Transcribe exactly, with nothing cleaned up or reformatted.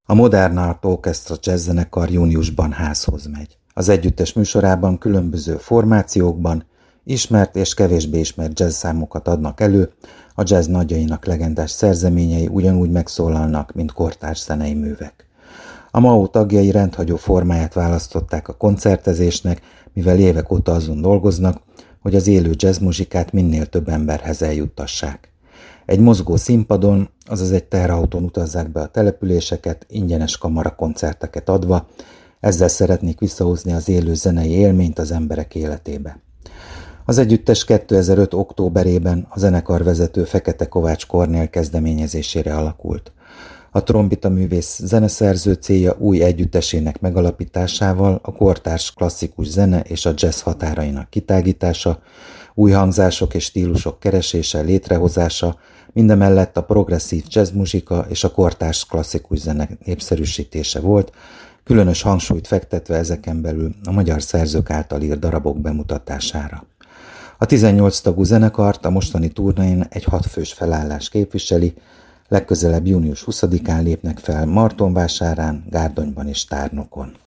A Modern Art Orchestra jazzzenekar júniusban házhoz megy. Az együttes műsorában különböző formációkban ismert és kevésbé ismert jazz számokat adnak elő, a jazz nagyjainak legendás szerzeményei ugyanúgy megszólalnak, mint kortárs zenei művek. A em á o tagjai rendhagyó formáját választották a koncertezésnek, mivel évek óta azon dolgoznak, hogy az élő jazzmuzsikát minél több emberhez eljuttassák. Egy mozgó színpadon, azaz egy teherautón utazzák be a településeket, ingyenes kamarakoncerteket adva, ezzel szeretnék visszahozni az élő zenei élményt az emberek életébe. Az együttes kétezer-öt októberében a zenekarvezető Fekete Kovács Kornél kezdeményezésére alakult. A trombita művész zeneszerző célja új együttesének megalapításával a kortárs klasszikus zene és a jazz határainak kitágítása, új hangzások és stílusok keresése, létrehozása, mindemellett a progresszív jazzmuzsika és a kortárs klasszikus zene népszerűsítése volt, különös hangsúlyt fektetve ezeken belül a magyar szerzők által írt darabok bemutatására. A tizennyolc tagú zenekart a mostani turnéján egy hatfős felállás képviseli, legközelebb június huszadikán lépnek fel Martonvásárán, Gárdonyban és Tárnokon.